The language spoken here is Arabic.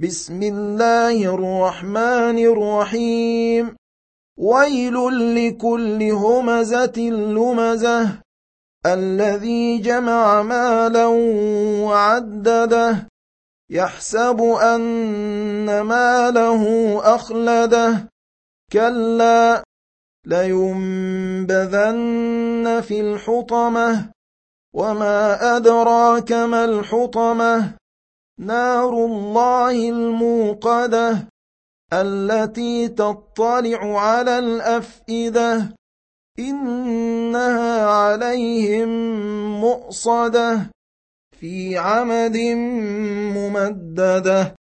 بسم الله الرحمن الرحيم ويل لكل همزة لمزة الذي جمع مالا وعدده يحسب أن ماله أخلده كلا لينبذن في الحطمة وما أدراك ما الحطمة نار الله الموقدة التي تطلع على الأفئدة إنها عليهم مؤصدة في عمد ممددة